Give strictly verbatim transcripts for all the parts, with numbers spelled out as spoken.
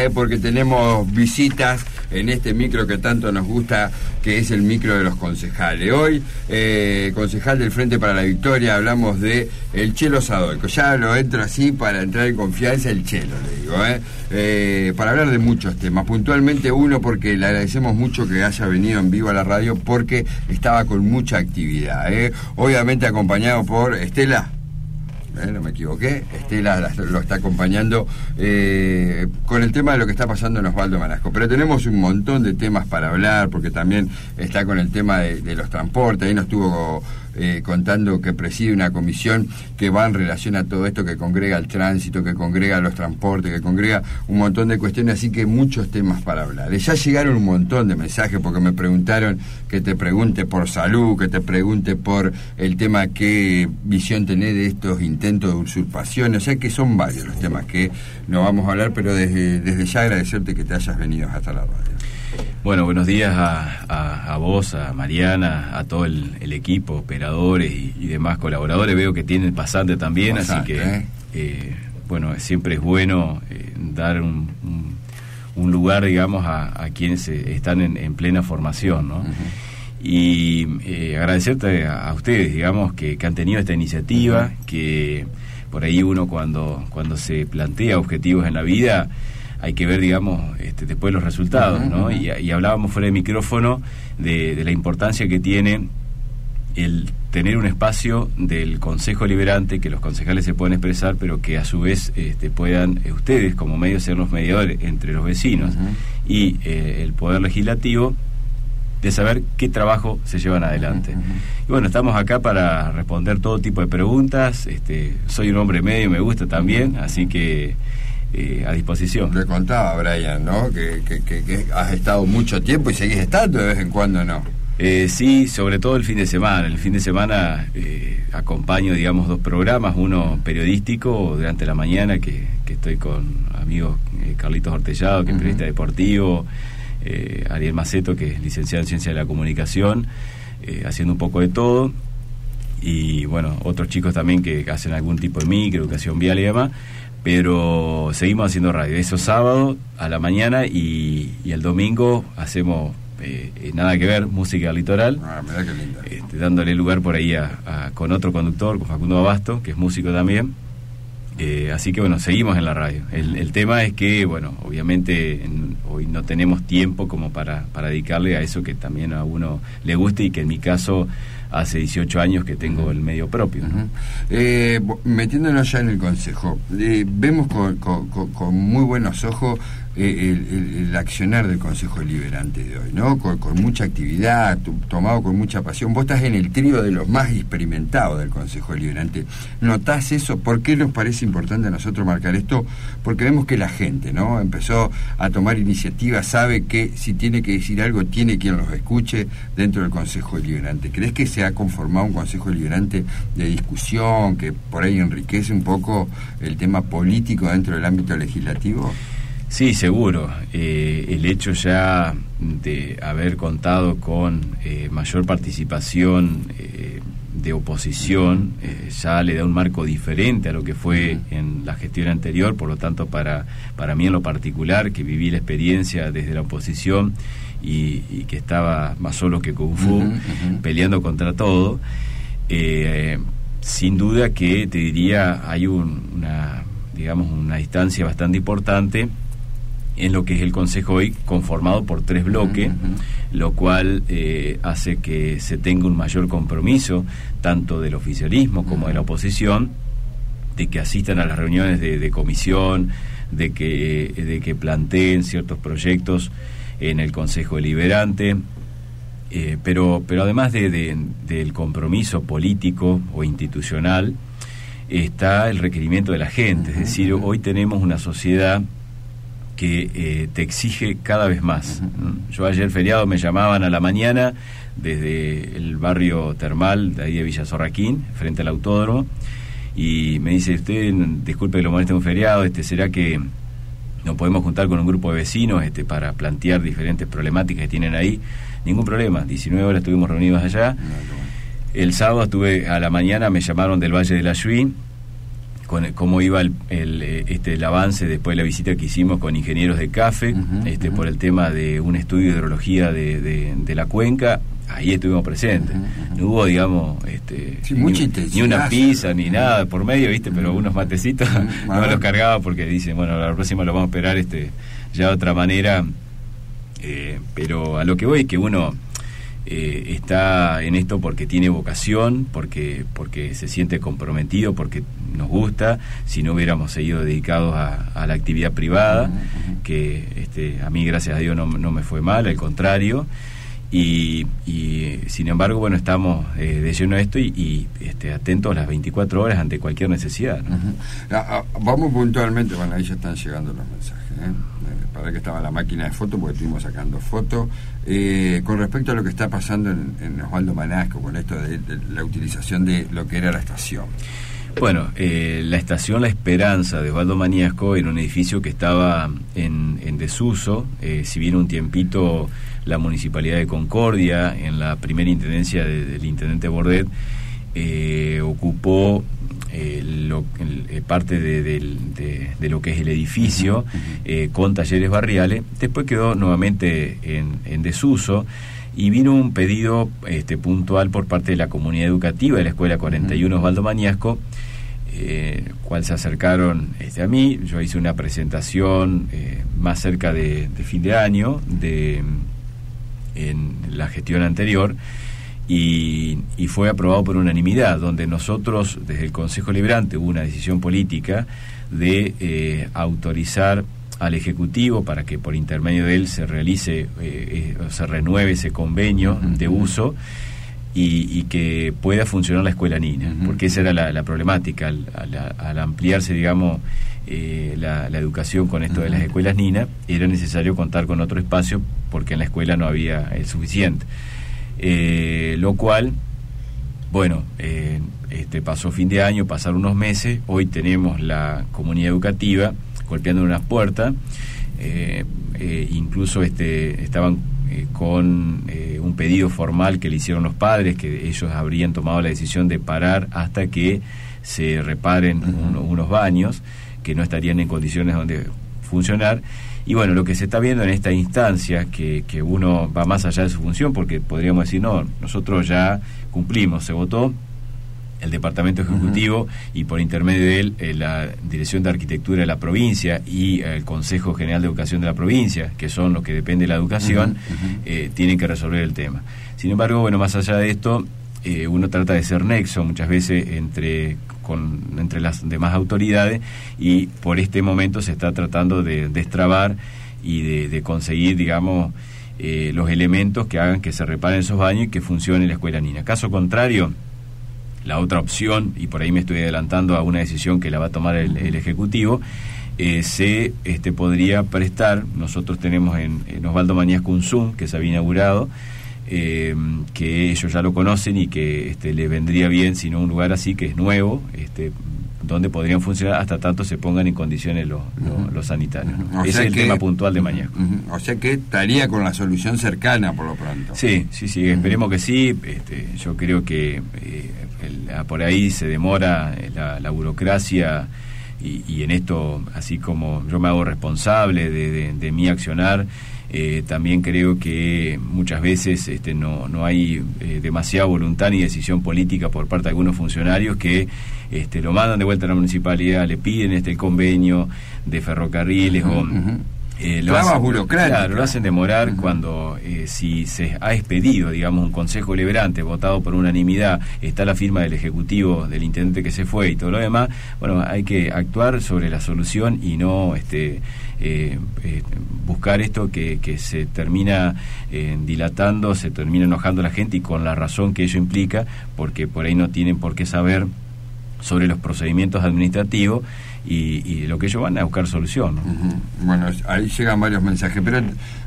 ¿eh? Porque tenemos visitas en este micro que tanto nos gusta, que es el micro de los concejales. Hoy, eh, concejal del Frente para la Victoria, hablamos de el Chelo Sadoico. Ya lo entro así para entrar en confianza, el Chelo, le digo, ¿eh? Eh, para hablar de muchos temas. Puntualmente uno, porque le agradecemos mucho que haya venido en vivo a la radio, porque estaba con mucha actividad, ¿eh? Obviamente acompañado por Estela. Eh, no me equivoqué, Estela la, lo está acompañando eh, con el tema de lo que está pasando en Osvaldo Manasco, pero tenemos un montón de temas para hablar, porque también está con el tema de, de los transportes. Ahí nos estuvo eh, contando que preside una comisión que va en relación a todo esto, que congrega el tránsito, que congrega los transportes, que congrega un montón de cuestiones, así que muchos temas para hablar. Ya llegaron un montón de mensajes, porque me preguntaron que te pregunte por salud, que te pregunte por el tema qué visión tenés de estos intentos de usurpación, o sea que son varios los temas que no vamos a hablar, pero desde, desde ya agradecerte que te hayas venido hasta la radio. Bueno, buenos días a, a, a vos, a Mariana, a todo el, el equipo, operadores y, y demás colaboradores. Veo que tienen pasante también, pasante, así que ¿eh? Eh, bueno, siempre es bueno eh, dar un, un, un lugar, digamos, a, a quienes están en, en plena formación, ¿no? Uh-huh. Y eh, agradecerte a, a ustedes, digamos, que, que han tenido esta iniciativa, uh-huh. que por ahí uno cuando cuando se plantea objetivos en la vida hay que ver, digamos, este, después los resultados, uh-huh. ¿no? Y, y hablábamos fuera de micrófono de, de la importancia que tiene el tener un espacio del Consejo Liberante, que los concejales se puedan expresar, pero que a su vez este, puedan eh, ustedes como medios ser los mediadores entre los vecinos uh-huh. y eh, el Poder Legislativo, de saber qué trabajo se llevan adelante. Uh-huh. Y bueno, estamos acá para responder todo tipo de preguntas. Este, soy un hombre medio, me gusta también, uh-huh. así que eh, a disposición. Le contaba a Brian, ¿no? Que, que, que, que has estado mucho tiempo y seguís estando de vez en cuando, ¿no? Eh, sí, sobre todo el fin de semana. El fin de semana eh, acompaño, digamos, dos programas, uno periodístico durante la mañana, que, que estoy con amigos eh, Carlitos Hortellado, que es uh-huh. periodista deportivo, Eh, Ariel Maceto, que es licenciado en Ciencia de la Comunicación, eh, haciendo un poco de todo, y bueno, otros chicos también que hacen algún tipo de micro, educación vial y demás, pero seguimos haciendo radio. Eso sábado a la mañana, y, y el domingo hacemos eh, nada que ver, música litoral, ah, mirá qué linda. Este, dándole lugar por ahí a, a, con otro conductor, con Facundo Abasto, que es músico también. Eh, así que bueno, seguimos en la radio. El, el tema es que, bueno, obviamente en, hoy no tenemos tiempo como para, para dedicarle a eso que también a uno le guste, y que en mi caso hace dieciocho años que tengo el medio propio, ¿no? Uh-huh. eh, metiéndonos ya en el Consejo, eh, vemos con, con, con muy buenos ojos eh, el, el, el accionar del Consejo Liberante de hoy, ¿no? Con, con mucha actividad, tu, tomado con mucha pasión. Vos estás en el trío de los más experimentados del Consejo Liberante. ¿Notás eso? ¿Por qué nos parece importante a nosotros marcar esto? Porque vemos que la gente, ¿no?, empezó a tomar iniciativa, sabe que si tiene que decir algo, tiene quien los escuche dentro del Consejo Liberante. ¿Crees que se ha conformado un Consejo Liberante de discusión, que por ahí enriquece un poco el tema político dentro del ámbito legislativo? Sí, seguro. Eh, el hecho ya de haber contado con eh, mayor participación eh, de oposición eh, ya le da un marco diferente a lo que fue en la gestión anterior. Por lo tanto, para, para mí en lo particular, que viví la experiencia desde la oposición y, y que estaba más solo que Kung Fu, uh-huh, uh-huh. peleando contra todo, eh, sin duda que te diría hay un, una, digamos, una distancia bastante importante en lo que es el Consejo hoy, conformado por tres bloques, uh-huh. lo cual eh, hace que se tenga un mayor compromiso, tanto del oficialismo como uh-huh. de la oposición, de que asistan a las reuniones de, de comisión, de que, de que planteen ciertos proyectos en el Consejo Deliberante, eh, pero, pero además de, de, del compromiso político o institucional, está el requerimiento de la gente. Uh-huh. Es decir, hoy tenemos una sociedad que eh, te exige cada vez más. Uh-huh. Yo ayer feriado me llamaban a la mañana desde el barrio termal de ahí de Villa Sorraquín, frente al autódromo, y me dice: usted, disculpe que lo moleste un feriado, este, ¿será que nos podemos juntar con un grupo de vecinos este, para plantear diferentes problemáticas que tienen ahí? Ningún problema, diecinueve horas estuvimos reunidos allá. El sábado estuve a la mañana, me llamaron del Valle de la Yui, con cómo iba el, el, este, el avance después de la visita que hicimos con ingenieros de CAFE, uh-huh, este, uh-huh. por el tema de un estudio de hidrología de, de, de la cuenca. Ahí estuvimos presentes. Uh-huh, uh-huh. No hubo, digamos, este, sí, ni, ni una pizza ni nada por medio, ¿viste? Pero uh-huh. unos matecitos uh-huh. no me los cargaba porque dicen, bueno, la próxima lo vamos a esperar este ya de otra manera. Eh, pero a lo que voy es que uno eh, está en esto porque tiene vocación, porque porque se siente comprometido, porque nos gusta. Si no hubiéramos seguido dedicados a, a la actividad privada, uh-huh, uh-huh. que este, a mí gracias a Dios no, no me fue mal, al contrario. Y, y sin embargo, bueno, estamos eh, de lleno a esto y, y este, atentos las veinticuatro horas ante cualquier necesidad, ¿no? Uh-huh. ah, ah, vamos puntualmente, bueno, ahí ya están llegando los mensajes, ¿eh? Eh, para que estaba la máquina de fotos, porque estuvimos sacando fotos. Eh, con respecto a lo que está pasando en, en Osvaldo Manasco, con esto de, de la utilización de lo que era la estación. Bueno, eh, la estación La Esperanza de Osvaldo Maniasco era un edificio que estaba en, en desuso, eh, si bien un tiempito la Municipalidad de Concordia, en la primera intendencia de, del intendente Bordet, eh, ocupó eh, lo, el, parte de, de, de, de lo que es el edificio, uh-huh. eh, con talleres barriales. Después quedó nuevamente en, en desuso. Y vino un pedido este, puntual por parte de la comunidad educativa de la Escuela cuarenta y uno Osvaldo Maniasco, eh, cual se acercaron este, a mí. Yo hice una presentación eh, más cerca de, de fin de año, de, en la gestión anterior, y, y fue aprobado por unanimidad, donde nosotros, desde el Consejo Liberante, hubo una decisión política de eh, autorizar al Ejecutivo para que por intermedio de él se realice, eh, eh, se renueve ese convenio uh-huh. de uso y, y que pueda funcionar la escuela Nina, uh-huh. porque esa era la, la problemática al, al, al ampliarse, digamos, eh, la, la educación con esto uh-huh. de las escuelas Nina, era necesario contar con otro espacio porque en la escuela no había el suficiente, eh, lo cual, bueno, eh, este pasó fin de año, pasaron unos meses, hoy tenemos la comunidad educativa golpeando en una puerta, eh, eh, incluso este estaban eh, con eh, un pedido formal que le hicieron los padres, que ellos habrían tomado la decisión de parar hasta que se reparen uh-huh. uno, unos baños que no estarían en condiciones donde funcionar. Y bueno, lo que se está viendo en esta instancia, que, que uno va más allá de su función, porque podríamos decir, no, nosotros ya cumplimos, se votó el Departamento Ejecutivo uh-huh. y por intermedio de él eh, la Dirección de Arquitectura de la provincia y el Consejo General de Educación de la provincia, que son los que depende de la educación, uh-huh. Uh-huh. Eh, tienen que resolver el tema. Sin embargo, bueno, más allá de esto, eh, uno trata de ser nexo muchas veces entre con entre las demás autoridades, y por este momento se está tratando de destrabar y de, de conseguir, digamos, eh, los elementos que hagan que se reparen esos baños y que funcione la escuela Nina. Caso contrario, la otra opción, y por ahí me estoy adelantando a una decisión que la va a tomar el, el Ejecutivo, eh, se este, podría prestar. Nosotros tenemos en, en Osvaldo Maniasco un Zoom que se había inaugurado, eh, que ellos ya lo conocen y que este, les vendría bien, sino un lugar así que es nuevo, este, donde podrían funcionar hasta tanto se pongan en condiciones los, los, los sanitarios, ¿no? Ese es el que, tema puntual de Maniasco. Uh-huh. O sea que estaría con la solución cercana por lo pronto. Sí, sí, sí, esperemos uh-huh. que sí. Este, yo creo que eh, el, por ahí se demora la, la burocracia y, y en esto, así como yo me hago responsable de, de, de mi accionar, eh, también creo que muchas veces este, no, no hay eh, demasiada voluntad ni decisión política por parte de algunos funcionarios que este, lo mandan de vuelta a la municipalidad, le piden este el convenio de ferrocarriles uh-huh, o... Uh-huh. Eh, lo hacen, claro, lo hacen demorar uh-huh. cuando eh, si se ha expedido, digamos, un consejo deliberante votado por unanimidad, está la firma del ejecutivo del intendente que se fue y todo lo demás, bueno, hay que actuar sobre la solución y no este eh, eh, buscar esto que, que se termina eh, dilatando, se termina enojando a la gente y con la razón que ello implica, porque por ahí no tienen por qué saber sobre los procedimientos administrativos y, y lo que ellos van a buscar solución, ¿no? Uh-huh. Bueno, ahí llegan varios mensajes, pero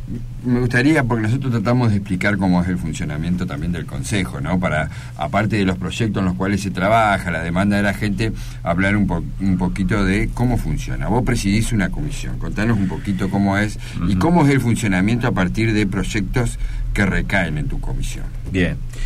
me gustaría, porque nosotros tratamos de explicar cómo es el funcionamiento también del Consejo, ¿no? Para, aparte de los proyectos en los cuales se trabaja, la demanda de la gente, hablar un, po- un poquito de cómo funciona. Vos presidís una comisión, contanos un poquito cómo es uh-huh. y cómo es el funcionamiento a partir de proyectos que recaen en tu comisión. Bien.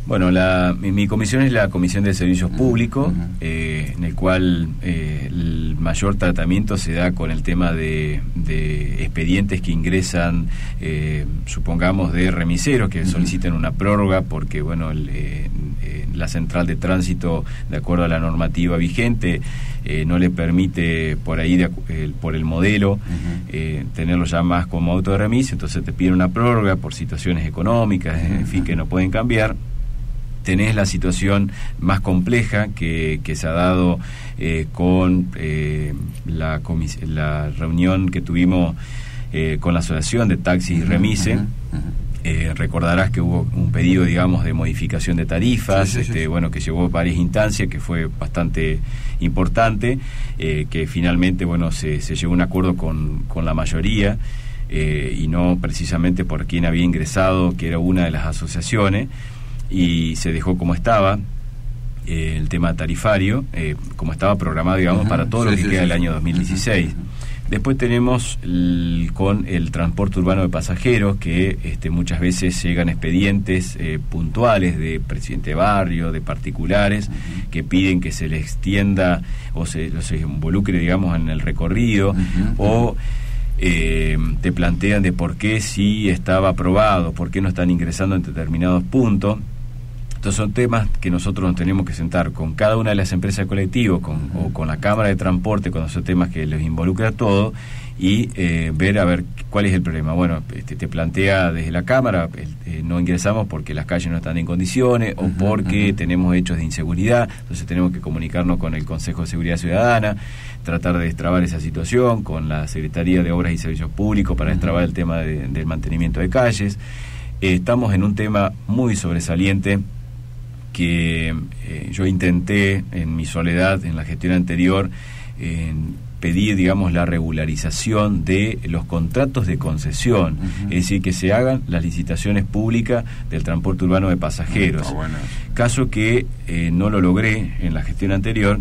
Bueno, la, mi, mi comisión es la Comisión de Servicios Públicos, uh-huh. eh, en el cual eh, el mayor tratamiento se da con el tema de, de expedientes que ingresan, eh, supongamos, de remiseros que uh-huh. solicitan una prórroga porque, bueno, el, eh, eh, la central de tránsito, de acuerdo a la normativa vigente, eh, no le permite por ahí, de, eh, por el modelo, uh-huh. eh, tenerlo ya más como auto de remis, entonces te piden una prórroga por situaciones económicas, uh-huh. en fin, que no pueden cambiar. Tenés la situación más compleja que, que se ha dado eh, con eh, la, comis- la reunión que tuvimos eh, con la Asociación de Taxis y Remise. Uh-huh, uh-huh. Eh, recordarás que hubo un pedido, digamos, de modificación de tarifas, sí, sí, este, sí. bueno, que llevó varias instancias, que fue bastante importante, eh, que finalmente, bueno, se, se llegó a un acuerdo con, con la mayoría, eh, y no precisamente por quien había ingresado, que era una de las asociaciones, y se dejó como estaba eh, el tema tarifario, eh, como estaba programado, digamos, uh-huh. para todo sí, lo que sí, queda sí. del año dos mil dieciséis. Uh-huh. Después tenemos el, con el transporte urbano de pasajeros, que este, muchas veces llegan expedientes eh, puntuales de presidente de barrio, de particulares, uh-huh. que piden que se les extienda o se, o se involucre, digamos, en el recorrido, uh-huh. o Eh, te plantean de por qué sí estaba aprobado, por qué no están ingresando en determinados puntos. Entonces son temas que nosotros nos tenemos que sentar con cada una de las empresas de colectivos con, uh-huh. o con la Cámara de Transporte, cuando son temas que les involucra a todo, y eh, ver a ver cuál es el problema. Bueno, este, te plantea desde la Cámara, eh, no ingresamos porque las calles no están en condiciones, uh-huh, o porque uh-huh. tenemos hechos de inseguridad, entonces tenemos que comunicarnos con el Consejo de Seguridad Ciudadana, tratar de destrabar esa situación, con la Secretaría de Obras y Servicios Públicos para uh-huh. destrabar el tema de, del mantenimiento de calles. Eh, estamos en un tema muy sobresaliente que eh, yo intenté en mi soledad, en la gestión anterior, eh, pedir, digamos, la regularización de los contratos de concesión, uh-huh. es decir, que se hagan las licitaciones públicas del transporte urbano de pasajeros. Uh, bueno. Caso que eh, no lo logré en la gestión anterior,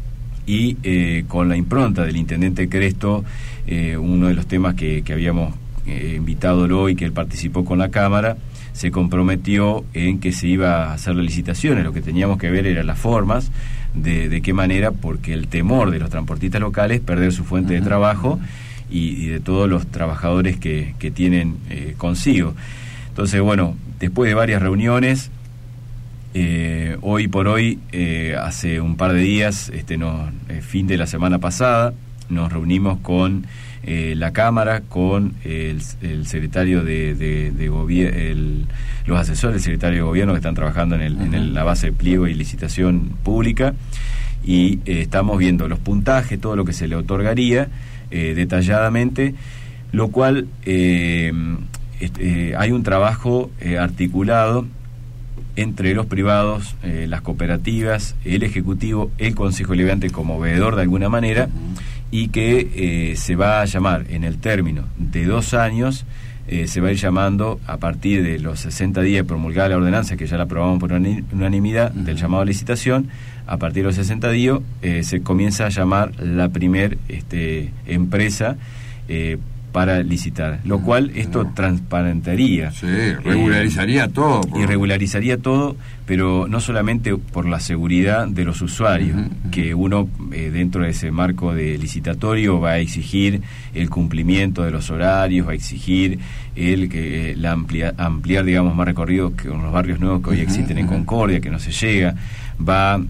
y eh, con la impronta del intendente Cresto, eh, uno de los temas que, que habíamos eh, invitado hoy, que él participó con la Cámara, se comprometió en que se iba a hacer las licitaciones. Lo que teníamos que ver eran las formas, de, de qué manera, porque el temor de los transportistas locales es perder su fuente uh-huh. de trabajo y, y de todos los trabajadores que, que tienen eh, consigo. Entonces, bueno, después de varias reuniones, eh, hoy por hoy, eh, hace un par de días, este no, eh, fin de la semana pasada, nos reunimos con eh, la Cámara, con el, el secretario de, de, de gobierno, los asesores del secretario de gobierno que están trabajando en, el, uh-huh. en el, la base de pliego y licitación pública, y eh, estamos viendo los puntajes, todo lo que se le otorgaría eh, detalladamente, lo cual eh, este, eh, hay un trabajo eh, articulado entre los privados, eh, las cooperativas, el Ejecutivo, el Consejo Deliberante como veedor de alguna manera, uh-huh. y que eh, se va a llamar en el término de dos años, eh, se va a ir llamando a partir de los sesenta días promulgada la ordenanza, que ya la aprobamos por unanimidad, uh-huh. del llamado a licitación. A partir de los sesenta días eh, se comienza a llamar la primer este, empresa eh, para licitar, lo uh-huh. cual esto no. transparentaría. Sí, regularizaría eh, todo. Por... Y regularizaría todo, pero no solamente por la seguridad de los usuarios, uh-huh, uh-huh. que uno eh, dentro de ese marco de licitatorio va a exigir el cumplimiento de los horarios, va a exigir el que eh, la amplia, ampliar, digamos, más recorrido que con los barrios nuevos que hoy uh-huh, existen uh-huh. en Concordia, que no se llega, va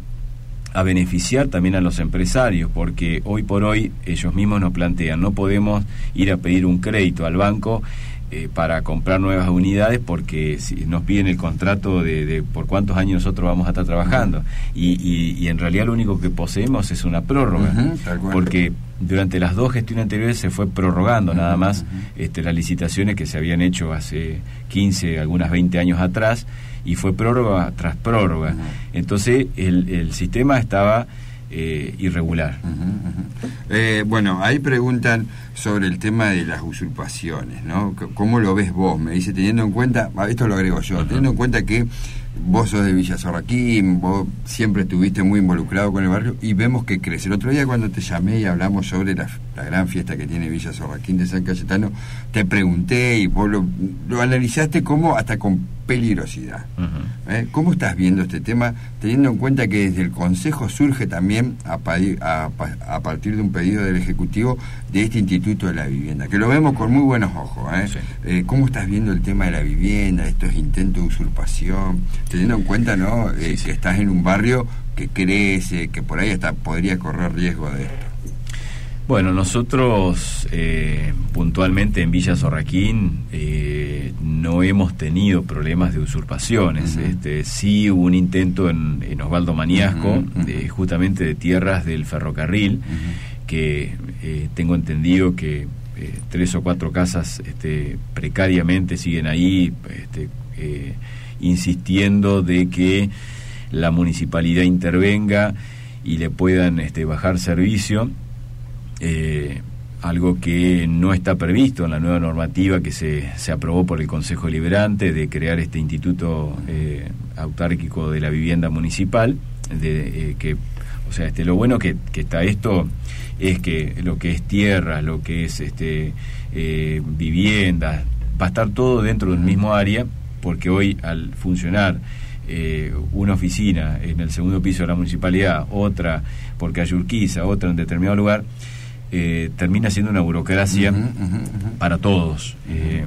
a beneficiar también a los empresarios, porque hoy por hoy ellos mismos nos plantean, no podemos ir a pedir un crédito al banco eh, para comprar nuevas unidades, porque si nos piden el contrato de, de por cuántos años nosotros vamos a estar trabajando, uh-huh. y, y, y en realidad lo único que poseemos es una prórroga, uh-huh, porque durante las dos gestiones anteriores se fue prorrogando uh-huh, nada más uh-huh. este, las licitaciones que se habían hecho hace quince, algunas veinte años atrás, y fue prórroga tras prórroga. Uh-huh. Entonces el, el sistema estaba eh, irregular. Uh-huh, uh-huh. Eh, bueno, ahí preguntan sobre el tema de las usurpaciones, ¿no? ¿Cómo lo ves vos? Me dice, teniendo en cuenta, esto lo agrego yo, uh-huh. teniendo en cuenta que vos sos de Villa Sorraquín, vos siempre estuviste muy involucrado con el barrio y vemos que crece. El otro día cuando te llamé y hablamos sobre las la gran fiesta que tiene Villa Sorraquín de San Cayetano, te pregunté y vos lo, lo analizaste como hasta con peligrosidad. Uh-huh. ¿Eh? ¿Cómo estás viendo este tema, teniendo en cuenta que desde el Consejo surge también a, a, a partir de un pedido del Ejecutivo de este Instituto de la Vivienda, que lo vemos con muy buenos ojos? ¿eh? Sí. Eh, ¿Cómo estás viendo el tema de la vivienda, estos intentos de usurpación, teniendo en cuenta, ¿no? Eh, sí, sí. que estás en un barrio que crece, que por ahí hasta podría correr riesgo de esto? Bueno, nosotros eh, puntualmente en Villa Sorraquín eh, no hemos tenido problemas de usurpaciones. Uh-huh. Este, sí hubo un intento en, en Osvaldo Mañasco, uh-huh, uh-huh. De, justamente de tierras del ferrocarril, uh-huh. que eh, tengo entendido que eh, tres o cuatro casas este, precariamente siguen ahí, este, eh, insistiendo de que la municipalidad intervenga y le puedan este, bajar servicio. Eh, algo que no está previsto en la nueva normativa que se, se aprobó por el Consejo Deliberante de crear este Instituto eh, Autárquico de la Vivienda Municipal, de, eh, que, o sea, este, lo bueno que, que está esto es que lo que es tierra, lo que es este eh, vivienda, va a estar todo dentro del mismo área, porque hoy al funcionar eh, una oficina en el segundo piso de la municipalidad, otra por calle Urquiza, otra en determinado lugar, Eh, termina siendo una burocracia uh-huh, uh-huh, uh-huh. para todos. Eh,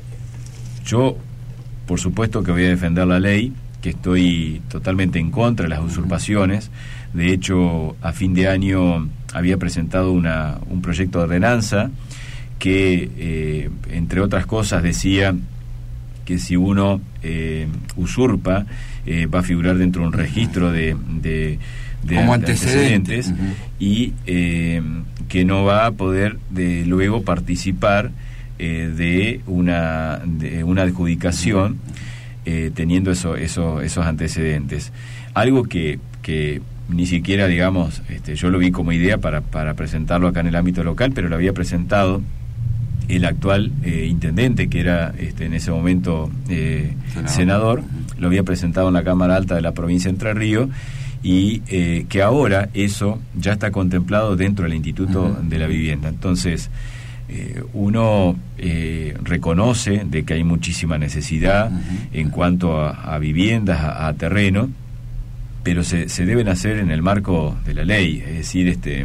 yo, por supuesto que voy a defender la ley, que estoy totalmente en contra de las usurpaciones. De hecho, a fin de año había presentado una, un proyecto de ordenanza que, eh, entre otras cosas, decía que si uno eh, usurpa, eh, va a figurar dentro de un registro de... de De, como de antecedentes, uh-huh. y eh, que no va a poder de luego participar eh, de una de una adjudicación eh, teniendo eso, eso, esos antecedentes. Algo que, que ni siquiera, digamos, este, yo lo vi como idea para, para presentarlo acá en el ámbito local, pero lo había presentado el actual eh, intendente, que era este, en ese momento eh, senador. senador, uh-huh. Lo había presentado en la Cámara Alta de la provincia de Entre Ríos, y eh, que ahora eso ya está contemplado dentro del Instituto uh-huh. de la Vivienda. Entonces, eh, uno eh, reconoce de que hay muchísima necesidad uh-huh. en cuanto a, a viviendas, a, a terreno, pero se, se deben hacer en el marco de la ley, es decir, este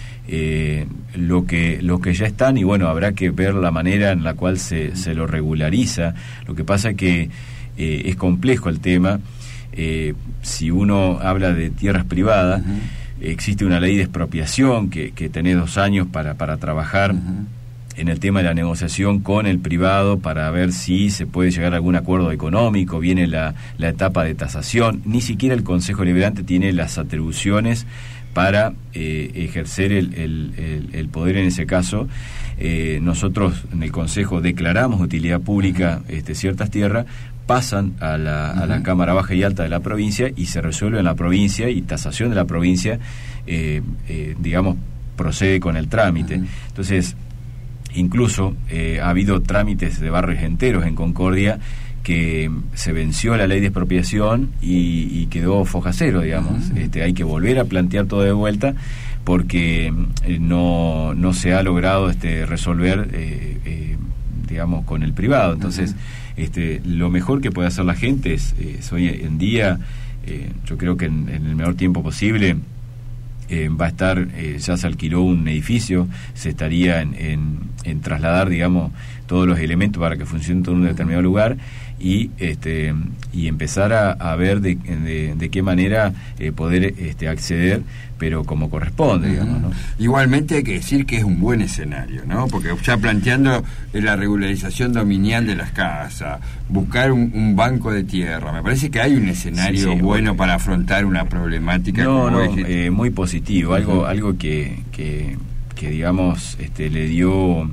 eh, lo que lo que ya están, y bueno, habrá que ver la manera en la cual se, se lo regulariza. Lo que pasa es que eh, es complejo el tema. Eh, si uno habla de tierras privadas, uh-huh. existe una ley de expropiación que, que tenés dos años para, para trabajar uh-huh. en el tema de la negociación con el privado para ver si se puede llegar a algún acuerdo económico. Viene la, la etapa de tasación. Ni siquiera el Consejo Deliberante tiene las atribuciones para eh, ejercer el, el, el, el poder en ese caso. Eh, nosotros en el Consejo declaramos utilidad pública uh-huh. este, ciertas tierras, pasan a la, uh-huh. a la Cámara Baja y Alta de la provincia y se resuelve en la provincia, y tasación de la provincia, eh, eh, digamos, procede con el trámite. Uh-huh. Entonces, incluso eh, ha habido trámites de barrios enteros en Concordia que se venció la ley de expropiación y, y quedó foja cero, digamos. Uh-huh. Este, hay que volver a plantear todo de vuelta porque eh, no, no se ha logrado este, resolver, eh, eh, digamos, con el privado. Entonces, uh-huh. Este, lo mejor que puede hacer la gente es, es hoy en día, eh, yo creo que en, en el menor tiempo posible eh, va a estar, eh, ya se alquiló un edificio, se estaría en, en, en trasladar, digamos, todos los elementos para que funcione todo en un determinado lugar y este y empezar a, a ver de, de, de qué manera eh, poder este, acceder, pero como corresponde, digamos, ¿no? Igualmente hay que decir que es un buen escenario, ¿no? Porque ya planteando la regularización dominial de las casas, buscar un, un banco de tierra, me parece que hay un escenario sí, sí, bueno, bueno para afrontar una problemática. No, como no, eh, muy positivo, uh-huh. algo algo que, que, que digamos este le dio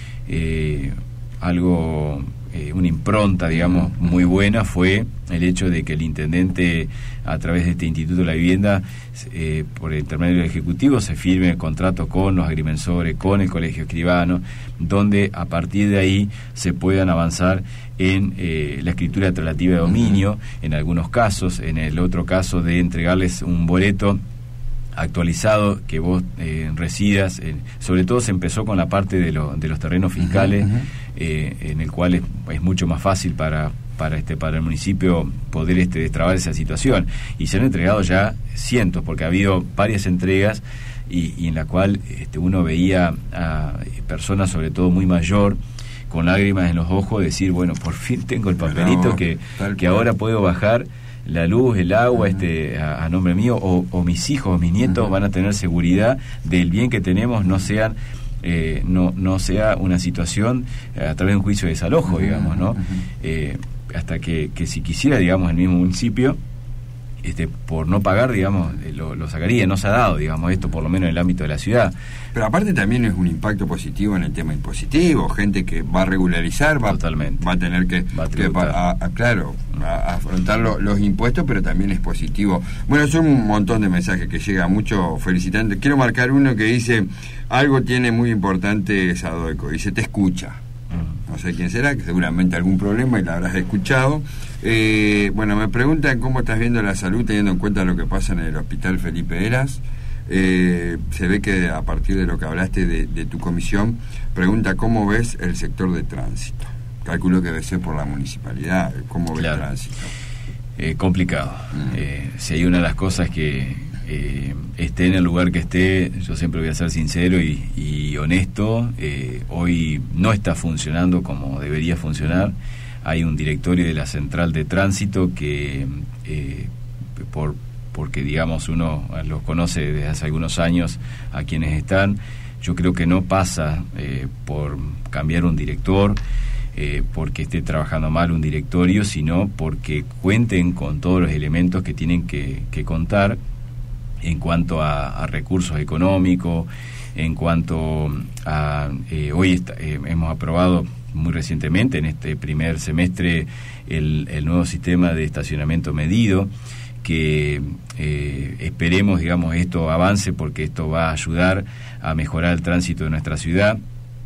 eh, algo eh, una impronta, digamos, uh-huh. muy buena fue el hecho de que el intendente, a través de este Instituto de la Vivienda, eh, por el intermedio del Ejecutivo, se firme el contrato con los agrimensores, con el Colegio Escribano, donde a partir de ahí se puedan avanzar en eh, la escritura traslativa de dominio, uh-huh. en algunos casos, en el otro caso de entregarles un boleto actualizado que vos eh, residas. Eh, sobre todo se empezó con la parte de, lo, de los terrenos fiscales, uh-huh, uh-huh. Eh, en el cual es, es mucho más fácil para para este para el municipio poder este destrabar esa situación, y se han entregado ya cientos, porque ha habido varias entregas y, y en la cual este, uno veía a personas, sobre todo muy mayor, con lágrimas en los ojos, decir, bueno, por fin tengo el papelito, no, que, que ahora puedo bajar la luz, el agua, uh-huh. este a, a nombre mío, o, o mis hijos, mis nietos uh-huh. van a tener seguridad del bien que tenemos, no sean eh, no no sea una situación eh, a través de un juicio de desalojo, uh-huh. digamos, ¿no? Uh-huh. Eh, hasta que, que si quisiera, digamos, el mismo municipio, este por no pagar, digamos, lo, lo sacaría. No se ha dado, digamos, esto por lo menos en el ámbito de la ciudad. Pero aparte también es un impacto positivo en el tema impositivo, gente que va a regularizar, va, va a tener que, va a que a, a, claro, a, a afrontar lo, los impuestos, pero también es positivo. Bueno, son un montón de mensajes que llega mucho felicitante. Quiero marcar uno que dice, algo tiene muy importante Sadoico, dice, te escucha. No sé quién será, que seguramente algún problema y la habrás escuchado. Eh, bueno, me preguntan cómo estás viendo la salud teniendo en cuenta lo que pasa en el Hospital Felipe Heras. Eh, se ve que a partir de lo que hablaste de, de tu comisión, pregunta cómo ves el sector de tránsito. Calculo que debe ser por la municipalidad. ¿Cómo ves claro. el tránsito? Eh, complicado. Mm. Eh, si hay una de las cosas que eh, esté en el lugar que esté, yo siempre voy a ser sincero y, y honesto, eh, hoy no está funcionando como debería funcionar. Hay un directorio de la central de tránsito que eh, por porque digamos uno los conoce desde hace algunos años a quienes están, yo creo que no pasa eh, por cambiar un director, eh, porque esté trabajando mal un directorio, sino porque cuenten con todos los elementos que tienen que, que contar en cuanto a, a recursos económicos, en cuanto a... Eh, hoy está, eh, hemos aprobado muy recientemente, en este primer semestre, el, el nuevo sistema de estacionamiento medido, que eh, esperemos, digamos, esto avance, porque esto va a ayudar a mejorar el tránsito de nuestra ciudad,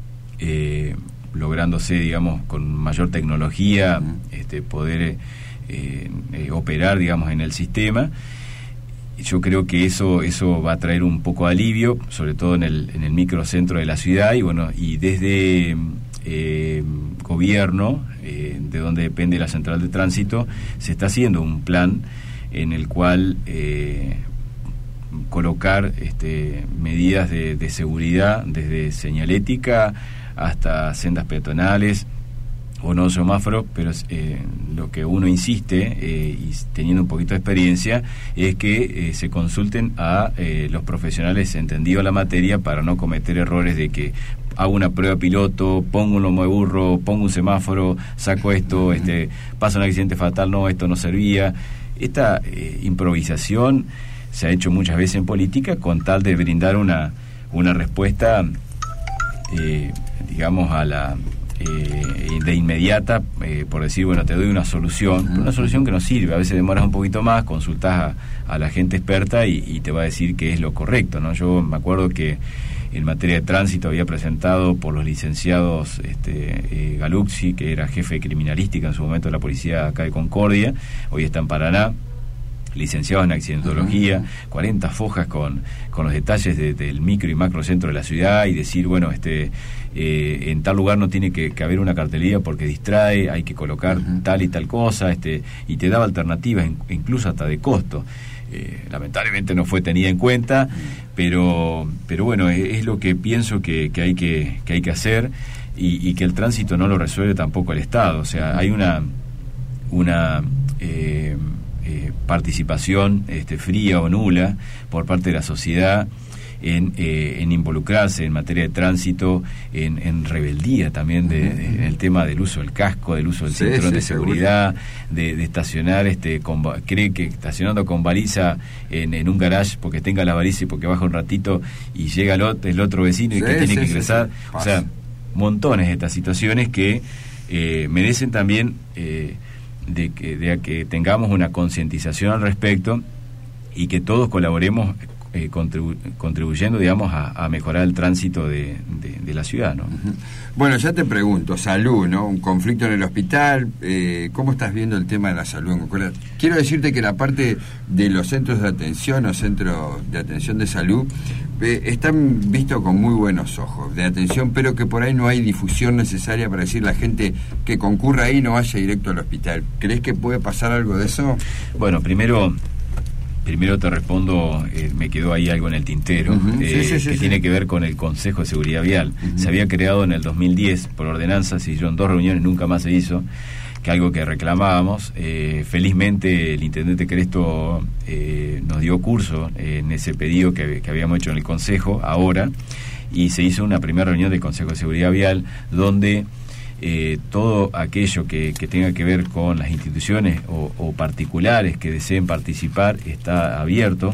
eh, lográndose, digamos, con mayor tecnología, este, poder eh, eh, operar, digamos, en el sistema. Yo creo que eso eso va a traer un poco de alivio, sobre todo en el en el microcentro de la ciudad, y bueno, y desde eh, gobierno, eh, de donde depende la central de tránsito, se está haciendo un plan en el cual eh, colocar este, medidas de, de seguridad, desde señalética hasta sendas peatonales o no semáforos, pero eh, lo que uno insiste, eh, y teniendo un poquito de experiencia, es que eh, se consulten a eh, los profesionales entendidos la materia, para no cometer errores de que hago una prueba piloto, pongo un lomo de burro, pongo un semáforo, saco esto, este, pasa un accidente fatal, no, esto no servía. Esta eh, improvisación se ha hecho muchas veces en política con tal de brindar una, una respuesta, eh, digamos, a la eh, de inmediata, eh, por decir, bueno, te doy una solución, una solución que no sirve. A veces demoras un poquito más, consultás a, a la gente experta y, y te va a decir que es lo correcto, ¿no? Yo me acuerdo que en materia de tránsito había presentado por los licenciados este, eh, Galuxi, que era jefe de criminalística en su momento de la policía acá de Concordia, hoy está en Paraná, licenciado en accidentología, uh-huh. cuarenta fojas con, con los detalles de, del micro y macro centro de la ciudad, y decir, bueno, este eh, en tal lugar no tiene que, que haber una cartelera porque distrae, hay que colocar uh-huh. tal y tal cosa, este y te daba alternativas, incluso hasta de costo. Eh, lamentablemente no fue tenida en cuenta, pero pero bueno, es, es lo que pienso que, que hay que, que hay que hacer, y, y que el tránsito no lo resuelve tampoco el Estado. O sea, hay una una eh, eh, participación este, fría o nula por parte de la sociedad en, eh, en involucrarse en materia de tránsito, en, en rebeldía también de, de, en el tema del uso del casco, del uso del sí, cinturón sí, de seguridad, de, de estacionar, este con, cree que estacionando con baliza en, en un garage porque tenga la baliza y porque baja un ratito y llega el otro, el otro vecino y sí, que tiene sí, que ingresar. Sí, sí. O sea, montones de estas situaciones que eh, merecen también eh, de, que, de que tengamos una concientización al respecto, y que todos colaboremos eh, contribu- contribuyendo, digamos, a, a mejorar el tránsito de, de, de la ciudad, ¿no? Uh-huh. Bueno, ya te pregunto, salud, ¿no? Un conflicto en el hospital, eh, ¿cómo estás viendo el tema de la salud en Concordia? Quiero decirte que la parte de los centros de atención o centros de atención de salud eh, están vistos con muy buenos ojos de atención, pero que por ahí no hay difusión necesaria para decir la gente que concurra ahí no vaya directo al hospital. ¿Crees que puede pasar algo de eso? Bueno, primero... Primero te respondo, eh, me quedó ahí algo en el tintero, uh-huh. eh, sí, sí, sí, que sí. tiene que ver con el Consejo de Seguridad Vial. Uh-huh. Se había creado en el dos mil diez por ordenanza, se hicieron dos reuniones, nunca más se hizo, que algo que reclamábamos. Eh, felizmente el intendente Cresto eh, nos dio curso eh, en ese pedido que, que habíamos hecho en el Consejo ahora, y se hizo una primera reunión del Consejo de Seguridad Vial donde... Eh, todo aquello que, que tenga que ver con las instituciones o, o particulares que deseen participar está abierto.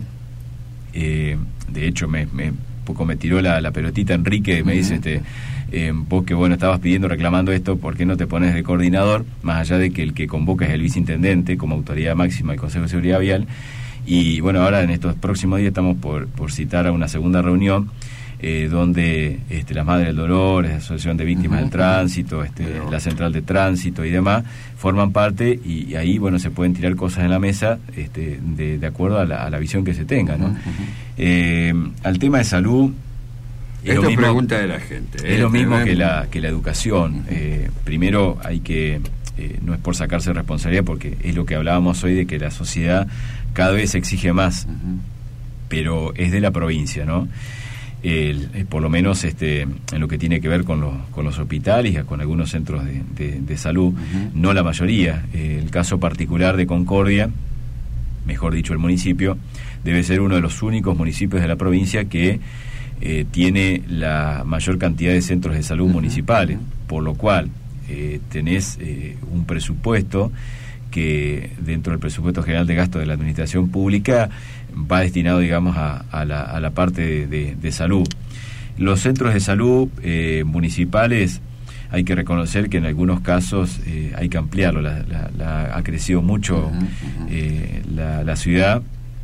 Eh, de hecho, me, me poco me tiró la, la pelotita Enrique, me uh-huh. dice, este, eh, vos que bueno estabas pidiendo, reclamando esto, ¿por qué no te pones de coordinador? Más allá de que el que convoca es el viceintendente como autoridad máxima del Consejo de Seguridad Vial. Y bueno, ahora en estos próximos días estamos por, por citar a una segunda reunión Eh, donde este, las Madres del Dolor, la Asociación de Víctimas uh-huh. del Tránsito, este, Pero... la Central de Tránsito y demás, forman parte y, y ahí, bueno, se pueden tirar cosas en la mesa este, de, de acuerdo a la, a la visión que se tenga, ¿no? Uh-huh. Eh, al tema de salud... Esto es pregunta de la gente. Es eh, lo mismo que la, que la educación. Uh-huh. Eh, primero hay que... Eh, no es por sacarse responsabilidad, porque es lo que hablábamos hoy de que la sociedad cada vez exige más, uh-huh. pero es de la provincia, ¿no? El, eh, por lo menos este, en lo que tiene que ver con, lo, con los hospitales y con algunos centros de, de, de salud, uh-huh. no la mayoría. Eh, el caso particular de Concordia, mejor dicho el municipio, debe ser uno de los únicos municipios de la provincia que eh, tiene la mayor cantidad de centros de salud uh-huh. municipales, por lo cual eh, tenés eh, un presupuesto que dentro del presupuesto general de gasto de la administración pública va destinado, digamos, a, a, la, a la parte de, de, de salud. Los centros de salud eh, municipales, hay que reconocer que en algunos casos eh, hay que ampliarlo. La, la, la, ha crecido mucho uh-huh, uh-huh. Eh, la, la ciudad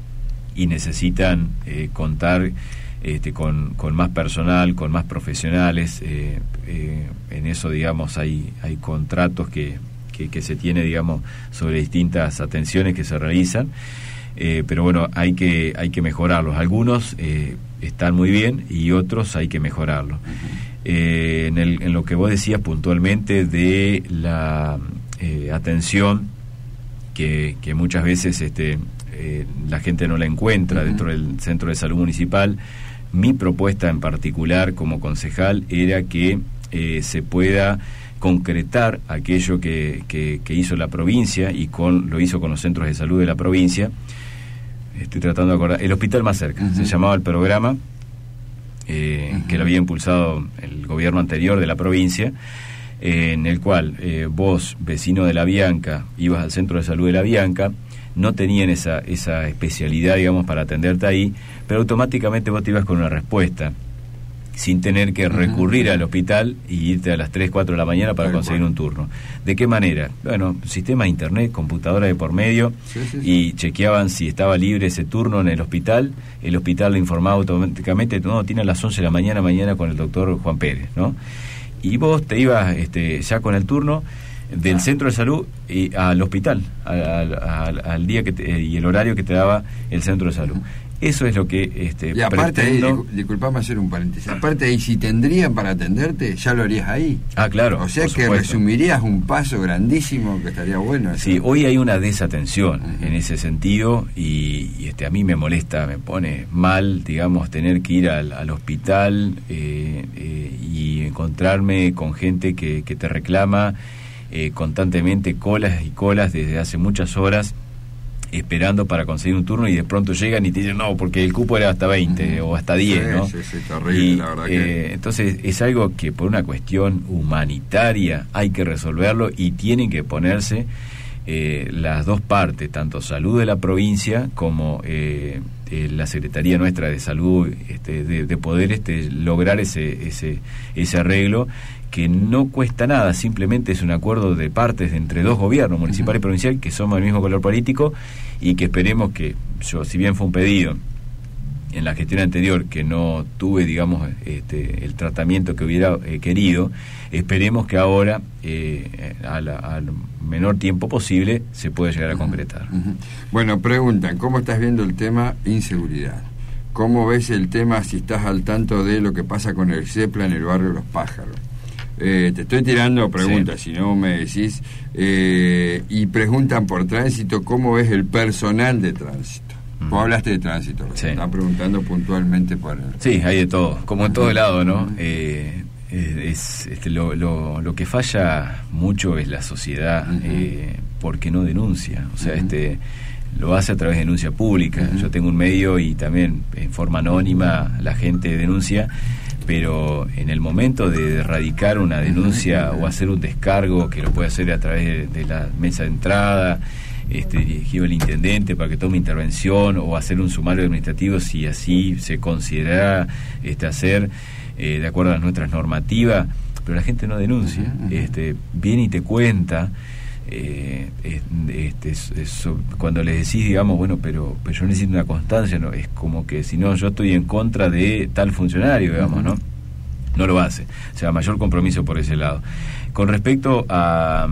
y necesitan eh, contar este, con, con más personal, con más profesionales. Eh, eh, en eso, digamos, hay, hay contratos que Que, que se tiene, digamos, sobre distintas atenciones que se realizan, eh, pero bueno, hay que hay que mejorarlos. Algunos eh, están muy bien y otros hay que mejorarlos. Uh-huh. Eh, en, el, en lo que vos decías puntualmente de la eh, atención que, que muchas veces este, eh, la gente no la encuentra uh-huh. dentro del centro de salud municipal, mi propuesta en particular como concejal era que eh, se pueda concretar aquello que, que, que hizo la provincia y con lo hizo con los centros de salud de la provincia. Estoy tratando de acordar, el hospital más cerca, uh-huh. se llamaba el programa eh, uh-huh. que lo había impulsado el gobierno anterior de la provincia, eh, en el cual eh, vos, vecino de La Bianca, ibas al centro de salud de La Bianca, no tenían esa, esa especialidad, digamos, para atenderte ahí, pero automáticamente vos te ibas con una respuesta, sin tener que recurrir uh-huh. al hospital y irte a las tres, cuatro de la mañana para Tal conseguir cual. un turno. ¿De qué manera? Bueno, sistema de internet, computadora de por medio, sí, sí, sí. y chequeaban si estaba libre ese turno en el hospital, el hospital le informaba automáticamente, no, tiene a las once de la mañana, mañana con el doctor Juan Pérez, ¿no? Y vos te ibas este, ya con el turno del ah. centro de salud y al hospital, al, al, al día que te, y el horario que te daba el centro de salud. Uh-huh. Eso es lo que este, y aparte pretendo... ahí, discul- disculpame hacer un paréntesis, aparte ahí, si tendrían para atenderte, ya lo harías ahí. Ah, claro. O sea que supuesto. resumirías un paso grandísimo que estaría bueno. Sí, eso. Hoy hay una desatención uh-huh. en ese sentido y, y este a mí me molesta, me pone mal, digamos, tener que ir al, al hospital eh, eh, y encontrarme con gente que, que te reclama eh, constantemente colas y colas desde hace muchas horas esperando para conseguir un turno y de pronto llegan y te dicen no, porque el cupo era hasta veinte uh-huh. o hasta diez, sí, ¿no? Sí, sí, terrible, y, la verdad eh, que... entonces es algo que por una cuestión humanitaria hay que resolverlo y tienen que ponerse eh, las dos partes, tanto salud de la provincia como eh, eh, la Secretaría nuestra de Salud, este, de, de poder este, lograr ese, ese, ese arreglo que no cuesta nada, simplemente es un acuerdo de partes entre dos gobiernos, municipal uh-huh. y provincial, que somos del mismo color político y que esperemos que, yo si bien fue un pedido en la gestión anterior que no tuve, digamos, este, el tratamiento que hubiera eh, querido, esperemos que ahora, eh, a la, al menor tiempo posible, se pueda llegar a concretar. Uh-huh, uh-huh. Bueno, preguntan, ¿cómo estás viendo el tema inseguridad? ¿Cómo ves el tema, si estás al tanto de lo que pasa con el CEPLA en el barrio Los Pájaros? Eh, te estoy tirando preguntas, sí. Si no me decís. Eh, y preguntan por tránsito, ¿cómo ves el personal de tránsito? Vos hablaste de tránsito, sí. Están preguntando puntualmente por el... Sí, hay de todo, como en todo lado, ¿no? Uh-huh. Eh, es, este, lo, lo, lo que falla mucho es la sociedad, uh-huh. eh, porque no denuncia, o sea, uh-huh. este lo hace a través de denuncia pública. Uh-huh. Yo tengo un medio y también en forma anónima la gente denuncia, pero en el momento de erradicar una denuncia uh-huh. o hacer un descargo, que lo puede hacer a través de, de la mesa de entrada, Este, dirigido al intendente para que tome intervención, o hacer un sumario administrativo si así se considera este, hacer eh, de acuerdo a nuestras normativas, pero la gente no denuncia. Uh-huh. este, viene y te cuenta, eh, este, eso, cuando les decís, digamos, bueno, pero, pero yo necesito una constancia, ¿no? Es como que si no, yo estoy en contra de tal funcionario, digamos, uh-huh. ¿no? No lo hace, o sea, mayor compromiso por ese lado. Con respecto a...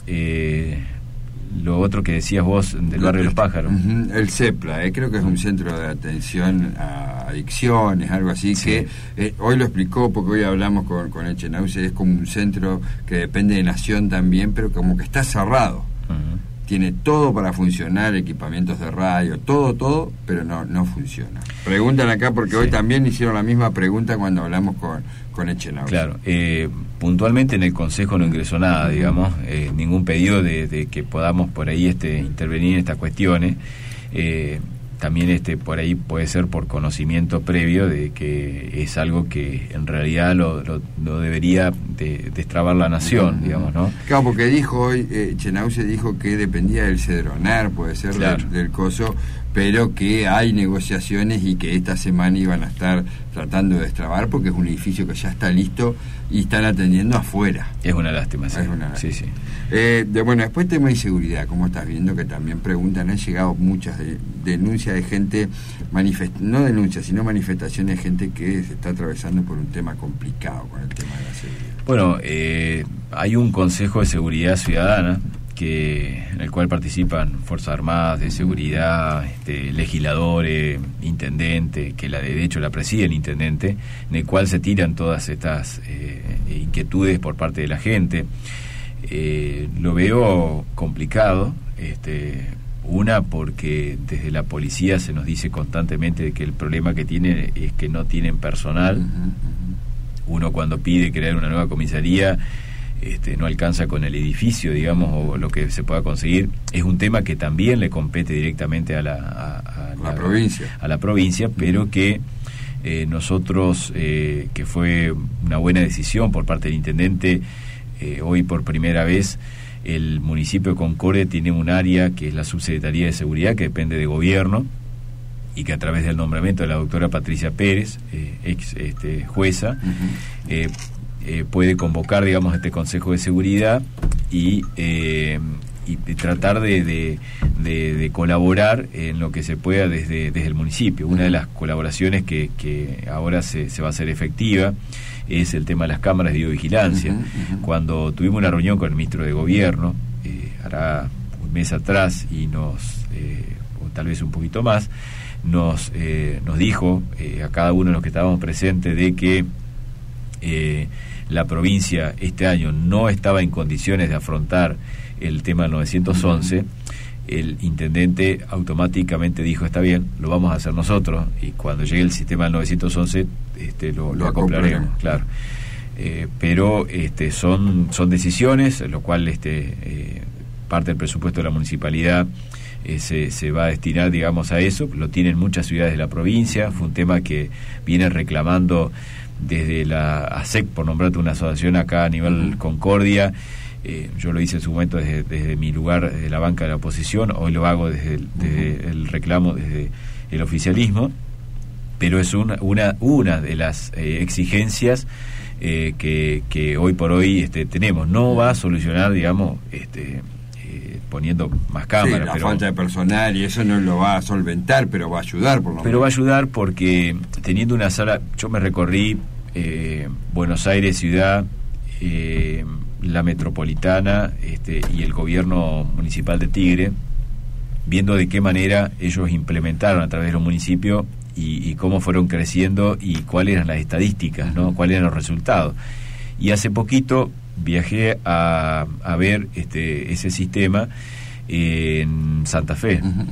Eh, lo otro que decías vos del barrio de Los Pájaros. Uh-huh. El CEPLA, eh, creo que es un centro de atención a adicciones, algo así, sí. que eh, hoy lo explicó, porque hoy hablamos con, con Echenauce, es como un centro que depende de Nación también, pero como que está cerrado. Uh-huh. Tiene todo para funcionar, equipamientos de radio, todo, todo, pero no no funciona. Preguntan acá, porque sí. hoy también hicieron la misma pregunta cuando hablamos con, con Echenauce. Claro, eh, puntualmente en el Consejo no ingresó nada, digamos, eh, ningún pedido de, de que podamos por ahí este intervenir en estas cuestiones. Eh, también este por ahí puede ser por conocimiento previo de que es algo que en realidad lo, lo, lo debería de, destrabar la Nación, uh-huh. digamos, ¿no? Claro, porque dijo hoy, eh, Echenauce dijo que dependía del Cedronar, puede ser, claro. del, del coso, pero que hay negociaciones y que esta semana iban a estar tratando de destrabar, porque es un edificio que ya está listo y están atendiendo afuera. Es una lástima, sí. Es una lástima. Sí, sí. Eh, de, bueno, después tema de inseguridad, como estás viendo, que también preguntan, han llegado muchas de, denuncias de gente, manifest, no denuncias, sino manifestaciones de gente que se está atravesando por un tema complicado con el tema de la seguridad. Bueno, eh, hay un Consejo de Seguridad Ciudadana, que en el cual participan Fuerzas Armadas, de Seguridad, este, legisladores, intendente, que la de hecho la preside el intendente, en el cual se tiran todas estas eh, inquietudes por parte de la gente. Eh, lo veo complicado, este, una porque desde la policía se nos dice constantemente que el problema que tienen es que no tienen personal. Uh-huh, uh-huh. Uno cuando pide crear una nueva comisaría, Este, no alcanza con el edificio, digamos, o lo que se pueda conseguir. Es un tema que también le compete directamente a la, a, a la, la provincia, a la provincia, pero que eh, nosotros, eh, que fue una buena decisión por parte del intendente, eh, hoy por primera vez el municipio de Concordia tiene un área que es la Subsecretaría de Seguridad, que depende de gobierno, y que a través del nombramiento de la doctora Patricia Pérez, eh, ex este, jueza, uh-huh. eh, Eh, puede convocar, digamos, este Consejo de Seguridad y, eh, y tratar de, de, de, de colaborar en lo que se pueda desde, desde el municipio. Una de las colaboraciones que, que ahora se, se va a hacer efectiva es el tema de las cámaras de videovigilancia. Uh-huh, uh-huh. Cuando tuvimos una reunión con el ministro de Gobierno, eh, hará un mes atrás, y nos, eh, o tal vez un poquito más, nos, eh, nos dijo eh, a cada uno de los que estábamos presentes de que Eh, la provincia este año no estaba en condiciones de afrontar el tema del novecientos once. El intendente automáticamente dijo, está bien, lo vamos a hacer nosotros, y cuando llegue el sistema del novecientos once este, lo, lo acoplaremos, claro. Eh, pero este, son, son decisiones, lo cual este, eh, parte del presupuesto de la municipalidad eh, se, se va a destinar, digamos, a eso. Lo tienen muchas ciudades de la provincia. Fue un tema que viene reclamando desde la ASEC, por nombrarte una asociación acá a nivel uh-huh. Concordia. Eh, yo lo hice en su momento desde, desde mi lugar, desde la banca de la oposición. Hoy lo hago desde el, desde uh-huh. el reclamo, desde el oficialismo, pero es una una, una de las eh, exigencias eh, que, que hoy por hoy este, tenemos. No va a solucionar, digamos, este, eh, poniendo más cámaras. Sí, la pero, falta de personal y eso no lo va a solventar, pero va a ayudar por lo menos. Pero va a ayudar porque teniendo una sala, yo me recorrí eh, Buenos Aires ciudad, eh, la metropolitana este, y el gobierno municipal de Tigre, viendo de qué manera ellos implementaron a través de los municipios y, y cómo fueron creciendo y cuáles eran las estadísticas, ¿no? Cuáles eran los resultados. Y hace poquito viajé a, a ver este, ese sistema en Santa Fe. Uh-huh.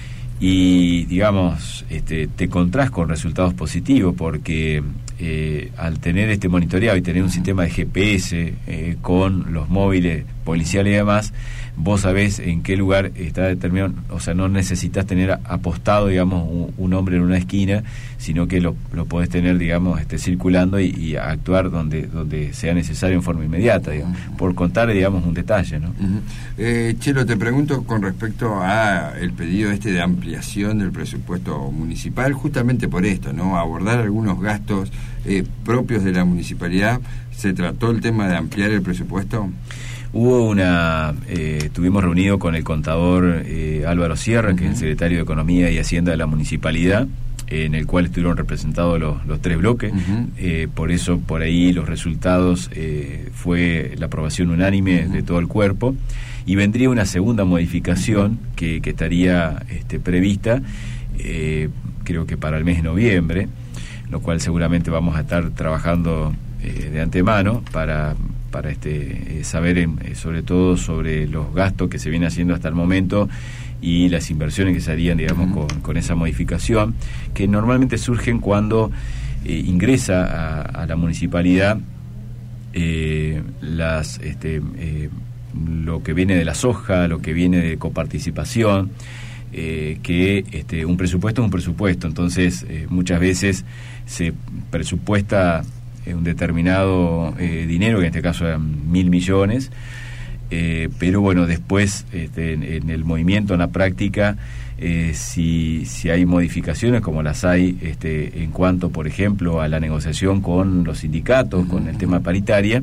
Y, digamos, este, te encontrás con resultados positivos porque eh, al tener este monitoreado y tener un sistema de G P S eh, con los móviles policiales y demás, vos sabés en qué lugar está determinado, o sea, no necesitas tener apostado, digamos, un, un hombre en una esquina, sino que lo, lo podés tener, digamos, este, circulando y, y actuar donde donde sea necesario en forma inmediata, digamos, uh-huh. por contar, digamos, un detalle, ¿no? Uh-huh. Eh, Chelo, te pregunto con respecto a el pedido este de ampliación del presupuesto municipal, justamente por esto, ¿no? Abordar algunos gastos eh, propios de la municipalidad. ¿Se trató el tema de ampliar el presupuesto? Hubo una, eh, estuvimos reunidos con el contador eh, Álvaro Sierra, uh-huh. que es el secretario de Economía y Hacienda de la municipalidad, en el cual estuvieron representados los, los tres bloques. Uh-huh. Eh, por eso, por ahí, los resultados eh, fue la aprobación unánime uh-huh. de todo el cuerpo. Y vendría una segunda modificación uh-huh. que, que estaría este, prevista, eh, creo que para el mes de noviembre, lo cual seguramente vamos a estar trabajando eh, de antemano para... para este eh, saber en, eh, sobre todo sobre los gastos que se vienen haciendo hasta el momento y las inversiones que se harían, digamos, uh-huh. con, con esa modificación, que normalmente surgen cuando eh, ingresa a, a la municipalidad eh, las este eh, lo que viene de la soja, lo que viene de coparticipación, eh, que este un presupuesto es un presupuesto, entonces eh, muchas veces se presupuesta un determinado eh, dinero, que en este caso eran mil millones, eh, pero bueno, después este, en, en el movimiento, en la práctica, eh, si, si hay modificaciones como las hay este, en cuanto, por ejemplo, a la negociación con los sindicatos, con el tema paritaria,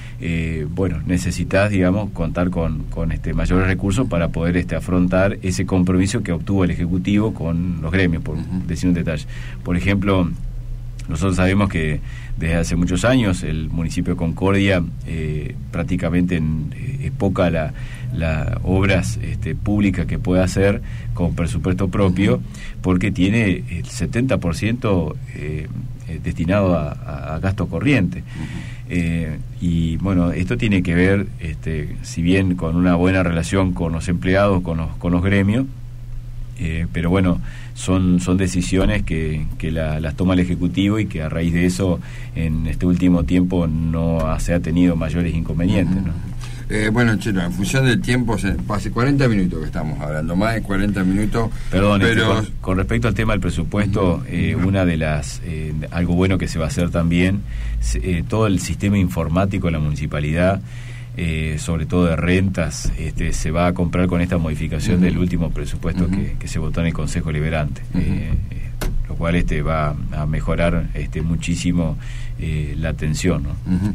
eh, bueno, necesitas, digamos, contar con, con este mayores recursos para poder este, afrontar ese compromiso que obtuvo el Ejecutivo con los gremios, por uh-huh. decir un detalle. Por ejemplo, nosotros sabemos que desde hace muchos años el municipio de Concordia eh, prácticamente en, eh, es poca la, la obras este, públicas que puede hacer con presupuesto propio, uh-huh. porque tiene el setenta por ciento eh, destinado a, a, a gasto corriente. Uh-huh. Eh, y bueno, esto tiene que ver, este, si bien con una buena relación con los empleados, con los, con los gremios, Eh, pero bueno, son son decisiones que, que la, las toma el Ejecutivo y que a raíz de eso en este último tiempo no ha, se ha tenido mayores inconvenientes, ¿no? Eh, bueno, Chelo, en función del tiempo, hace cuarenta minutos que estamos hablando, más de cuarenta minutos. Perdón, pero... este, con, con respecto al tema del presupuesto, eh, una de las, eh, algo bueno que se va a hacer también, eh, todo el sistema informático de la municipalidad, Eh, sobre todo de rentas, este, se va a comprar con esta modificación uh-huh. del último presupuesto uh-huh. que, que se votó en el Consejo Liberante, uh-huh. eh, eh, lo cual este va a mejorar este muchísimo eh, la atención, ¿no? Uh-huh.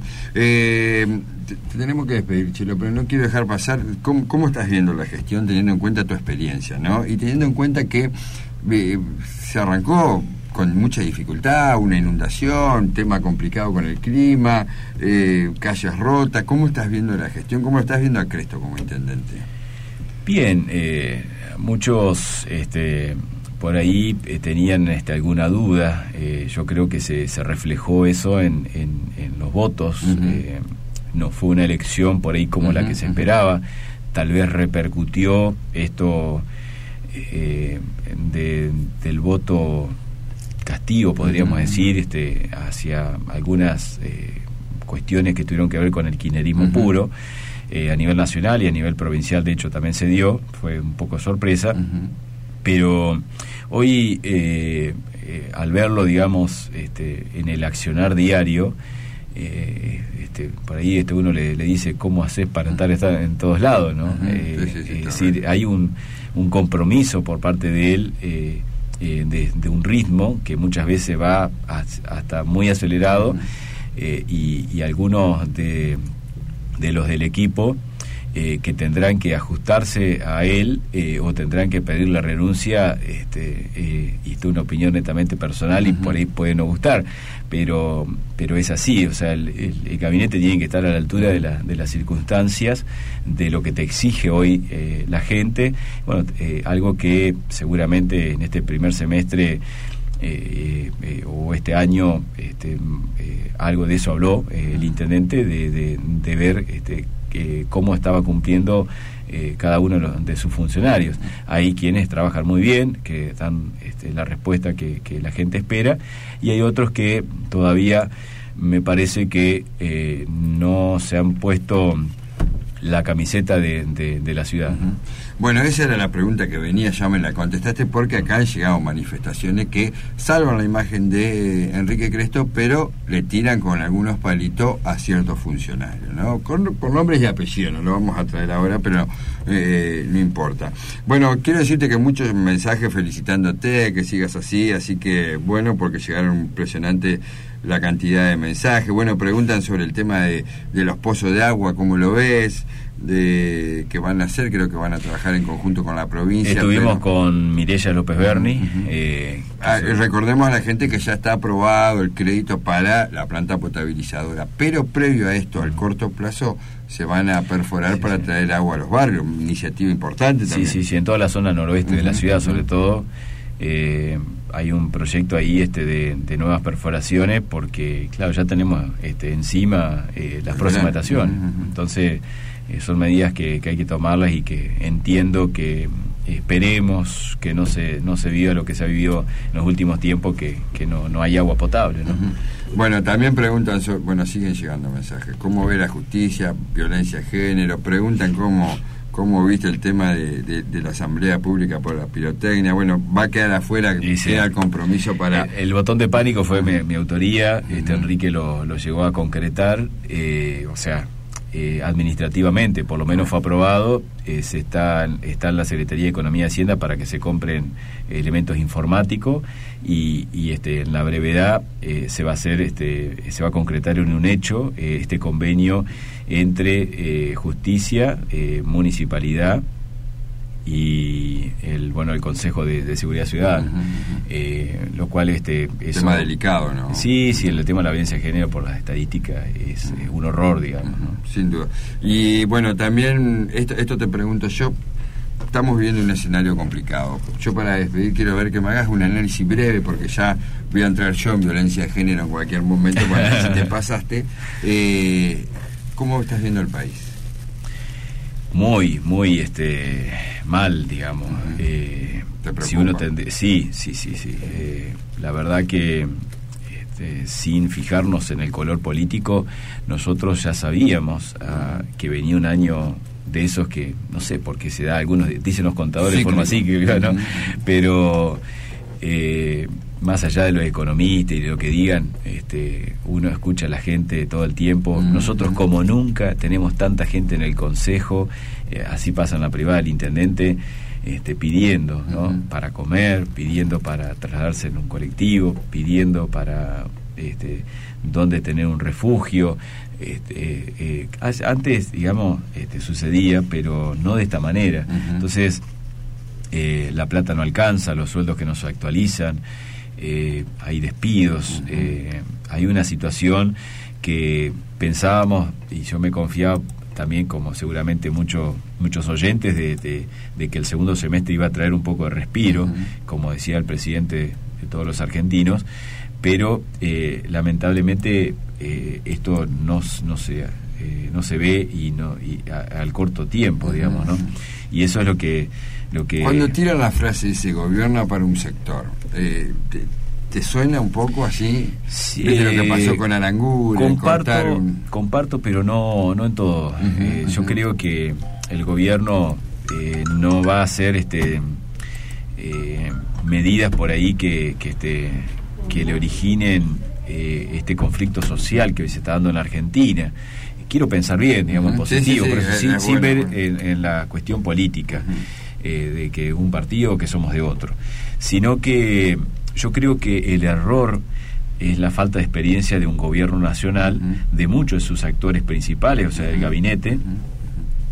eh, te, te tenemos que despedir, Chelo, pero no quiero dejar pasar cómo, cómo estás viendo la gestión teniendo en cuenta tu experiencia, ¿no? Y teniendo en cuenta que eh, se arrancó con mucha dificultad, una inundación, tema complicado con el clima, eh, calles rotas. ¿Cómo estás viendo la gestión? ¿Cómo lo estás viendo a Cresto como intendente? Bien, eh, muchos este, por ahí eh, tenían este, alguna duda. Eh, yo creo que se, se reflejó eso en, en, en los votos. Uh-huh. Eh, no fue una elección por ahí como uh-huh, la que se esperaba. Tal vez repercutió esto eh, de, del voto castigo, podríamos uh-huh. decir, este, hacia algunas eh, cuestiones que tuvieron que ver con el kirchnerismo uh-huh. puro, eh, a nivel nacional y a nivel provincial, de hecho, también se dio, fue un poco sorpresa, uh-huh. pero hoy, eh, eh, al verlo, digamos, este, en el accionar diario, eh, este, por ahí este uno le, le dice cómo haces para estar, estar en todos lados, ¿no? Uh-huh. Eh, sí, sí, sí, es decir, hay un, un compromiso por parte de él, eh, Eh, de, de un ritmo que muchas veces va a, hasta muy acelerado, eh, y, y algunos de, de los del equipo eh, que tendrán que ajustarse a él eh, o tendrán que pedir la renuncia, este, eh, y esto es una opinión netamente personal uh-huh. y por ahí puede no gustar, pero pero es así, o sea, el, el, el gabinete tiene que estar a la altura de, la, de las circunstancias, de lo que te exige hoy eh, la gente, bueno, eh, algo que seguramente en este primer semestre Eh, eh, o este año este, eh, algo de eso habló eh, el intendente, de, de, de ver este, que, cómo estaba cumpliendo eh, cada uno de, los, de sus funcionarios. Hay quienes trabajan muy bien, que dan este, la respuesta que, que la gente espera, y hay otros que todavía me parece que eh, no se han puesto la camiseta de, de, de la ciudad. Uh-huh. Bueno, esa era la pregunta que venía, ya me la contestaste, porque acá han llegado manifestaciones que salvan la imagen de Enrique Cresto, pero le tiran con algunos palitos a ciertos funcionarios, ¿no? Con, por nombres y apellidos, no lo vamos a traer ahora, pero eh, no importa. Bueno, quiero decirte que muchos mensajes felicitándote, que sigas así, así que bueno, porque llegaron impresionante la cantidad de mensajes. Bueno, preguntan sobre el tema de, de los pozos de agua, ¿cómo lo ves? De que van a hacer, creo que van a trabajar en conjunto con la provincia. Estuvimos pero... con Mireya López Berni. Uh-huh. eh, ah, recordemos a la gente que ya está aprobado el crédito para la planta potabilizadora, pero previo a esto, al corto plazo, se van a perforar sí, para sí. traer agua a los barrios, una iniciativa importante también. Sí, sí, sí, en toda la zona noroeste uh-huh. de la ciudad, sobre uh-huh. todo. Eh, hay un proyecto ahí este de, de nuevas perforaciones, porque claro, ya tenemos este encima eh, las próximas estaciones. Uh-huh. Entonces eh, son medidas que, que hay que tomarlas, y que entiendo que esperemos que no se no se viva lo que se ha vivido en los últimos tiempos, que, que no, no hay agua potable, ¿no? Uh-huh. Bueno, también preguntan sobre, bueno, siguen llegando mensajes, ¿cómo ve la justicia, violencia de género? Preguntan cómo ¿Cómo viste el tema de, de, de la asamblea pública por la pirotecnia? Bueno, va a quedar afuera, sí, sí. queda el compromiso para... El, el botón de pánico fue mi, mi autoría, uh-huh. este Enrique lo, lo llegó a concretar, eh, o sea, eh, administrativamente, por lo menos fue aprobado, eh, se está, está en la Secretaría de Economía y Hacienda para que se compren elementos informáticos, y, y este en la brevedad eh, se va a hacer, este se va a concretar en un hecho eh, este convenio entre eh, justicia, eh, municipalidad y el bueno el Consejo de, de Seguridad Ciudadana, uh-huh. eh, lo cual este es tema delicado, ¿no? Sí, sí, el tema de la violencia de género por las estadísticas es, uh-huh. es un horror, digamos, ¿no? Sin duda. Y bueno, también esto, esto te pregunto yo. Estamos viviendo un escenario complicado. Yo, para despedir, quiero ver que me hagas un análisis breve, porque ya voy a entrar yo en violencia de género en cualquier momento, cuando si te pasaste. Eh, ¿Cómo estás viendo el país? Muy, muy este mal, digamos. Uh-huh. Eh, ¿Te preocupa? Si uno tende, sí, sí, sí, sí. Eh, la verdad que este, sin fijarnos en el color político, nosotros ya sabíamos uh, que venía un año de esos que, no sé por qué se da, algunos dicen los contadores de forma cíclica, ¿no? Pero eh, más allá de los economistas y de lo que digan, este, uno escucha a la gente todo el tiempo. Mm-hmm. Nosotros, como nunca, tenemos tanta gente en el consejo, eh, así pasa en la privada del intendente, este, pidiendo, ¿no? Mm-hmm. Para comer, pidiendo para trasladarse en un colectivo, pidiendo para este, dónde tener un refugio. Este, eh, eh, antes, digamos, este, sucedía, pero no de esta manera. Uh-huh. Entonces, eh, la plata no alcanza, los sueldos que no se actualizan, eh, hay despidos, uh-huh. eh, hay una situación que pensábamos, y yo me confiaba también, como seguramente muchos muchos oyentes, de, de, de que el segundo semestre iba a traer un poco de respiro, uh-huh. como decía el presidente de todos los argentinos, pero eh, lamentablemente eh, esto no, no se eh, no se ve, y no y a, al corto tiempo, digamos, ¿no? Y eso es lo que lo que cuando tiran la frase se gobierna para un sector, eh, te, ¿te suena un poco así? Sí, ¿Viste lo que pasó con Aranguren? Comparto, un... comparto, pero no no en todo. Uh-huh, eh, uh-huh. Yo creo que el gobierno eh, no va a hacer este eh, medidas por ahí que, que este que le originen eh, este conflicto social que hoy se está dando en la Argentina. Quiero pensar bien, digamos, uh-huh. positivo, sí, sí, sí, pero sin, sin bueno, ver bueno. En, en la cuestión política, uh-huh. eh, de que un partido o que somos de otro, sino que yo creo que el error es la falta de experiencia de un gobierno nacional, uh-huh. de muchos de sus actores principales, o sea, del gabinete, uh-huh.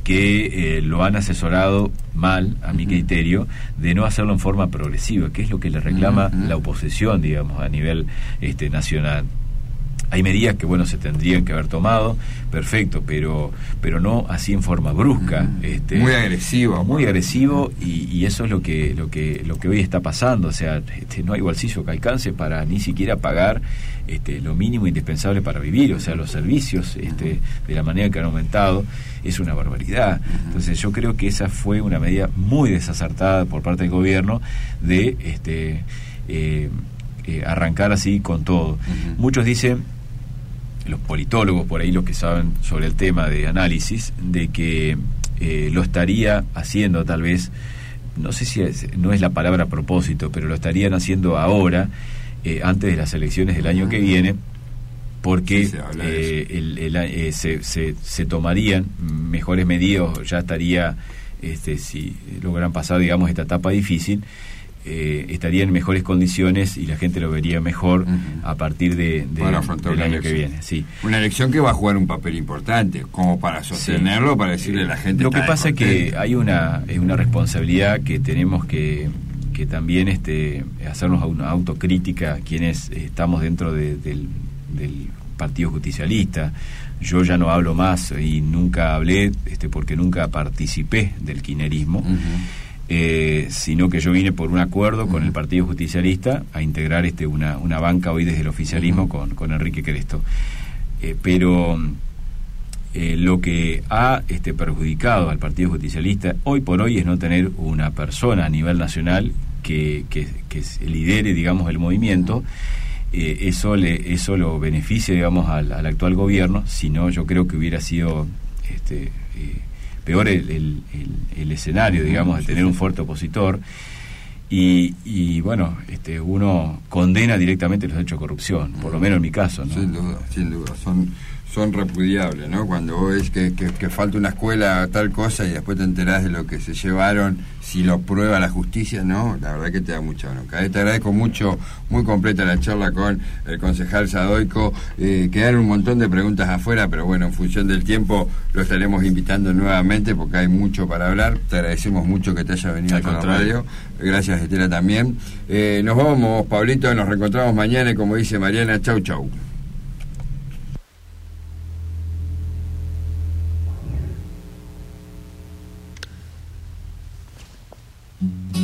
que eh, lo han asesorado mal, a mi criterio, de no hacerlo en forma progresiva, que es lo que le reclama uh-huh. la oposición, digamos, a nivel este, nacional. Hay medidas que, bueno, se tendrían que haber tomado, perfecto, pero pero no así en forma brusca. Mm, este, muy agresivo. Muy agresivo, y, y eso es lo que lo que lo que hoy está pasando. O sea, este, no hay bolsillo que alcance para ni siquiera pagar este, lo mínimo indispensable para vivir. O sea, los servicios este, de la manera que han aumentado es una barbaridad. Entonces yo creo que esa fue una medida muy desacertada por parte del gobierno de este eh, eh, arrancar así con todo. Uh-huh. Muchos dicen, los politólogos por ahí, los que saben sobre el tema de análisis, de que eh, lo estaría haciendo tal vez, no sé si es, no es la palabra a propósito, pero lo estarían haciendo ahora, eh, antes de las elecciones del año que viene, porque sí, eh, el, el, eh, se, se, se tomarían mejores medidas, ya estaría, este, si logran pasar, digamos, esta etapa difícil, Eh, estaría en mejores condiciones y la gente lo vería mejor uh-huh. a partir de, de del año que viene. Sí. Una elección que va a jugar un papel importante, como para sostenerlo, sí. para decirle a la gente. Lo que pasa es que hay una, una responsabilidad que tenemos que, que también este, hacernos una autocrítica quienes estamos dentro de, del, del Partido Justicialista. Yo ya no hablo más y nunca hablé este, porque nunca participé del kirchnerismo. Uh-huh. Eh, sino que yo vine por un acuerdo con el Partido Justicialista a integrar este una, una banca hoy desde el oficialismo con, con Enrique Cresto. Eh, pero eh, lo que ha este, perjudicado al Partido Justicialista hoy por hoy es no tener una persona a nivel nacional que, que, que lidere, digamos, el movimiento. Eh, eso le, eso lo beneficia, digamos, al, al actual gobierno. Si no, yo creo que hubiera sido este, eh, peor el, el, el, el escenario, digamos, de tener un fuerte opositor. Y, y bueno, este, uno condena directamente los hechos de corrupción, por lo menos en mi caso, ¿no? Sin duda, sin duda, son, son repudiables, ¿no? Cuando vos ves que, que, que falta una escuela tal cosa y después te enterás de lo que se llevaron, si lo prueba la justicia, ¿no? La verdad que te da mucha bronca. Te agradezco mucho, muy completa la charla con el concejal Sadoico. Eh, quedaron un montón de preguntas afuera, pero bueno, en función del tiempo lo estaremos invitando nuevamente porque hay mucho para hablar. Te agradecemos mucho que te haya venido a la radio. Gracias, Estela, también. Eh, nos vamos, Pablito, nos reencontramos mañana y como dice Mariana, chau, chau. Mm-hmm.